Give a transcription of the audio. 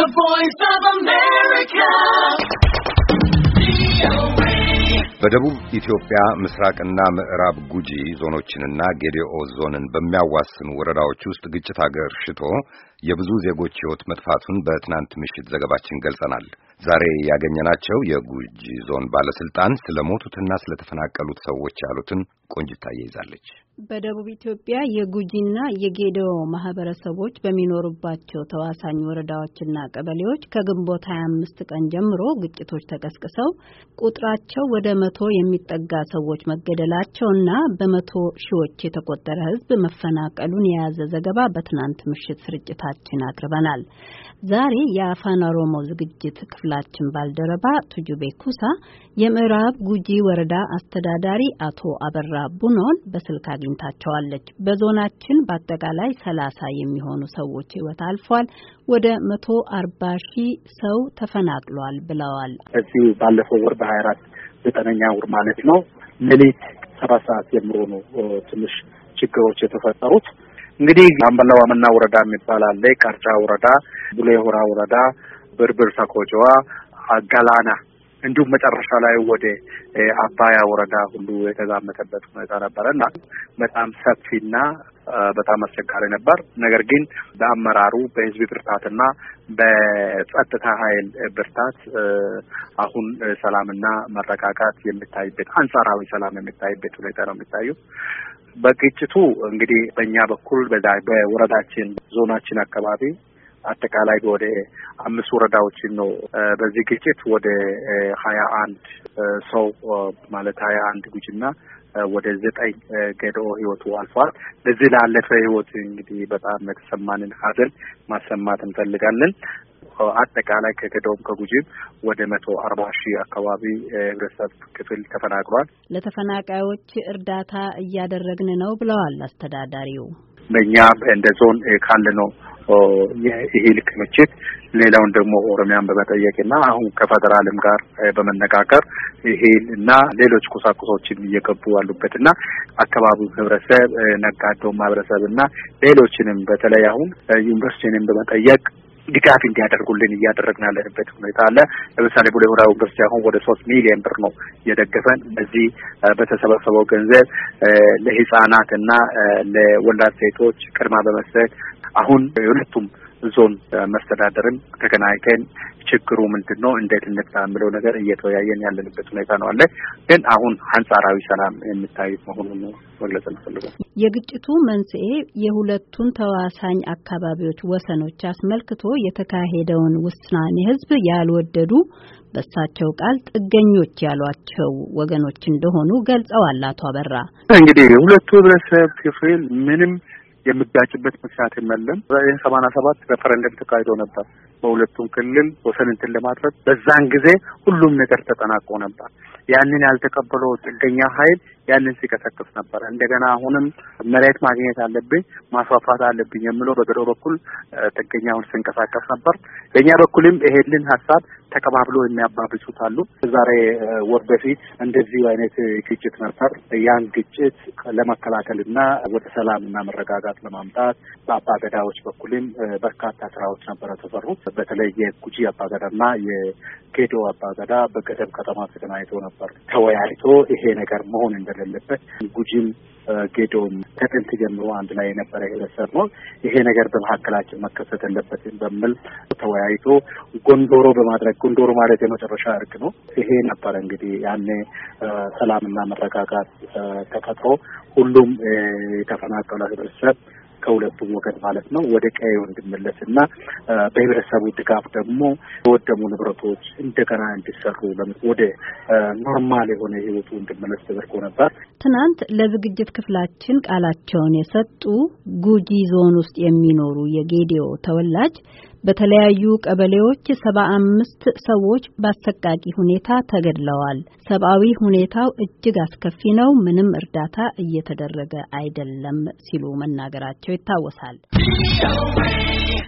voice of America. በደቡብ ኢትዮጵያ ምስራቅና ምዕራብ ጉጂ ዞኖችንና ጌዴኦ ዞንን በሚያዋስኑ ወረዳዎች ውስጥ ግጭት አገርሽቶ የብዙ ዜጎች ሕይወት መጥፋቱን በትናንት ምሽት ዘገባችን ገልጸናል። ዛሬ ያገኘናቸው የጉጂ ዞን ባለስልጣን ስለሞቱትና ስለተፈናቀሉት ሰዎች ያሉትን ቆንጅታ ይይዛለች። በደቡብ ኢትዮጵያ የጉጂና የጌዴኦ ማህበረሰቦች በሚኖሩባቸው ተዋሳኝ ወረዳዎችና ቀበሌዎች ከግንቦት 25 ቀን ጀምሮ ግጭቶች ተቀስቅሰው ቁጥራቸው ወደ 100 የሚጠጋ ሰዎች መገደላቸውና በመቶ ሺዎች የተቆጠረ ሕዝብ መፈናቀሉን የያዘ ዘገባ በትናንት ምሽት ስርጭታችን አቅርበናል። ዛሬ የአፋን ኦሮሞ ዝግጅት ክፍላችን ባልደረባ ቱጁቤ ኩሳ የምዕራብ ጉጂ ወረዳ አስተዳዳሪ አቶ አበራ ቡኖን በስልክ አግኝታቸዋለች። በዞናችን በአጠቃላይ 30 የሚሆኑ ሰዎች ሕይወት አልፏል፣ ወደ 140 ሺህ ሰው ተፈናቅሏል ብለዋል። እዚህ ባለፈው ወር በ24 9ኛ ወር ማለት ነው ሌሊት 7 ሰዓት ጀምሮ ነው ትንሽ ችግሮች የተፈጠሩት። እንግዲህ አምበላ ዋመና ወረዳ የሚባል አለ፣ ካርጫ ወረዳ፣ ቡሌ ሆራ ወረዳ፣ ብርብር ሰኮጆዋ፣ አጋላና እንዲሁም መጨረሻ ላይ ወደ አባያ ወረዳ ሁሉ የተዛመተበት ሁኔታ ነበርና በጣም ሰፊና በጣም አስቸጋሪ ነበር። ነገር ግን በአመራሩ በህዝብ ብርታትና በጸጥታ ኃይል ብርታት አሁን ሰላምና መረጋጋት የሚታይበት አንጻራዊ ሰላም የሚታይበት ሁኔታ ነው የሚታየው። በግጭቱ እንግዲህ በእኛ በኩል በወረዳችን ዞናችን አካባቢ አጠቃላይ ወደ 5 ወረዳዎችን ነው በዚህ ግጭት ወደ 21 ሰው ማለት 21 ጉጂና ወደ 9 ጌዴኦ ህይወቱ አልፏል። ለዚህ ላለፈ ህይወት እንግዲህ በጣም የተሰማንን ሀዘን ማሰማት እንፈልጋለን። አጠቃላይ ከጌዴኦም ከጉጂም ወደ 140 ሺህ አካባቢ ህብረተሰብ ክፍል ተፈናቅሏል። ለተፈናቃዮች እርዳታ እያደረግን ነው ብለዋል አስተዳዳሪው። በእኛ እንደ ዞን ካለነው የእህል ክምችት ሌላውን ደግሞ ኦሮሚያን በመጠየቅና አሁን ከፌደራልም ጋር በመነጋገር እህል እና ሌሎች ቁሳቁሶችን እየገቡ ያሉበትና አካባቢው ህብረተሰብ ነጋዴው ማህበረሰብና ሌሎችንም በተለይ አሁን ዩኒቨርሲቲንም በመጠየቅ ድጋፍ እንዲያደርጉልን እያደረግን ያለንበት ሁኔታ አለ። ለምሳሌ ቡሌ ሆራ ዩኒቨርሲቲ አሁን ወደ 3 ሚሊዮን ብር ነው የደገፈን። በዚህ በተሰበሰበው ገንዘብ ለህፃናትና ለወላድ ሴቶች ቅድማ በመስጠት አሁን የሁለቱም ዞን መስተዳደርን ተገናኝተን ችግሩ ምንድነው እንዴት እንፍታ የሚለው ነገር እየተወያየን ያለንበት ሁኔታ ነው አለ። ግን አሁን አንጻራዊ ሰላም የሚታይ መሆኑን መግለጽ እንፈልጋለን። የግጭቱ መንስኤ የሁለቱን ተዋሳኝ አካባቢዎች ወሰኖች አስመልክቶ የተካሄደውን ውሳኔ ህዝብ ያልወደዱ በሳቸው ቃል ጥገኞች ያሏቸው ወገኖች እንደሆኑ ገልጸዋል። አቶ አበራ እንግዲህ የሁለቱ ህብረተሰብ ክፍል ምንም የሚጋጭበት ምክንያት የለም። 87 ሬፈረንደም ተካሂዶ ነበር በሁለቱም ክልል ወሰን እንትን ለማድረግ። በዛን ጊዜ ሁሉም ነገር ተጠናቆ ነበር። ያንን ያልተቀበለው ጥገኛ ኃይል ያንን ሲቀሰቅስ ነበር። እንደገና አሁንም መሬት ማግኘት አለብኝ ማስፋፋት አለብኝ የሚለው በጌዴኦ በኩል ጥገኛውን ሲንቀሳቀስ ነበር። በእኛ በኩልም ይሄንን ሀሳብ ተቀባብሎ የሚያባብሱት አሉ። ዛሬ ወር በፊት እንደዚህ አይነት ግጭት ነበር። ያን ግጭት ለመከላከልና ወደ ሰላምና መረጋጋት ለማምጣት በአባገዳዎች በኩልም በርካታ ስራዎች ነበር ተሰሩት። በተለይ የጉጂ አባገዳና የጌዴኦ አባገዳ በገደብ ከተማ ተገናኝቶ ነበር ተወያይቶ ይሄ ነገር መሆን እንደሌለበት ጉጂም ጌዴኦም ከጥንት ጀምሮ አንድ ላይ የነበረ ህብረተሰብ ነው። ይሄ ነገር በመካከላችን መከሰት የለበትም በሚል ተወያይቶ ጎንዶሮ በማድረግ ጎንዶሮ ማለት የመጨረሻ እርቅ ነው። ይሄ ነበር እንግዲህ ያኔ ሰላምና መረጋጋት ተፈጥሮ ሁሉም የተፈናቀለ ህብረተሰብ ከሁለቱም ወገን ማለት ነው ወደ ቀዬው እንዲመለስና በህብረተሰቡ ድጋፍ ደግሞ የወደሙ ንብረቶች እንደገና እንዲሰሩ ወደ ኖርማል የሆነ ህይወቱ እንዲመለስ ተደርጎ ነበር። ትናንት ለዝግጅት ክፍላችን ቃላቸውን የሰጡ ጉጂ ዞን ውስጥ የሚኖሩ የጌዴኦ ተወላጅ በተለያዩ ቀበሌዎች 75 ሰዎች በአሰቃቂ ሁኔታ ተገድለዋል። ሰብአዊ ሁኔታው እጅግ አስከፊ ነው፣ ምንም እርዳታ እየተደረገ አይደለም ሲሉ መናገራቸው ይታወሳል።